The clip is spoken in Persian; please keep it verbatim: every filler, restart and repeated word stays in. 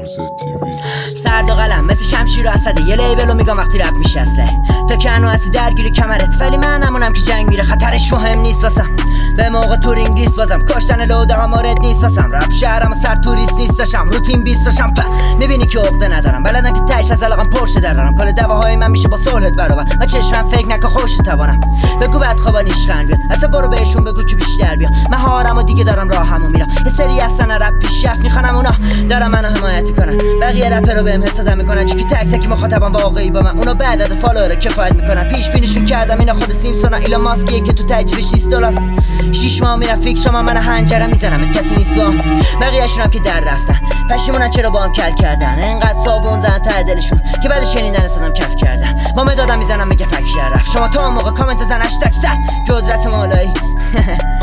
سرد و قلم مثل شمشیر و اسده یه لیبلو میگم وقتی رپ میشه اصله تا که هنو هستی درگیری کمرت ولی من همونم که جنگ میره خطرش مهم نیست واسم به موقع تو انگلیس بازم کشتن لوده ها مورد نیست واسم رپ شهرم و سر توریست نیست داشم روتین بیست داشم په میبینی که عقده ندارم بلدن که تهش از علاقم پرشه درارم کل دواهای من میشه با صلحت برابر و چشمم فکر نکن خوش توانم بگو بعد خوابا نیشخند بیاد اصلا برو بهشون بگو که بیشتر بیا مهارم و دیگه دارم راهمو میرم یه سری اصلا رپ پیشرفت میخوانم اونا دارم منو حمایت کنن بقیه رپر رو بهم حسادت میکنن چون که تک تک مخاطبم واقعی با من اونا بعد از فالوور کفایت میکنن پیش بینیشون کردم اینا خود سیمسونا ایلان ماسکیه که تو تجربه شصت دلار شش ماه میرم فکر شما من هنجره میزنم کسی نیست با بقیه‌شون هم که در رفتن پشیمونن چرا با هم کل کردن انقدر صابون زدن ته دلشون که بعد شنیدن صدام کف کردن با مدادم میزنم میگه فک رفت شما تا موقع کامنت زن هشتگ صد که قدرت مولایی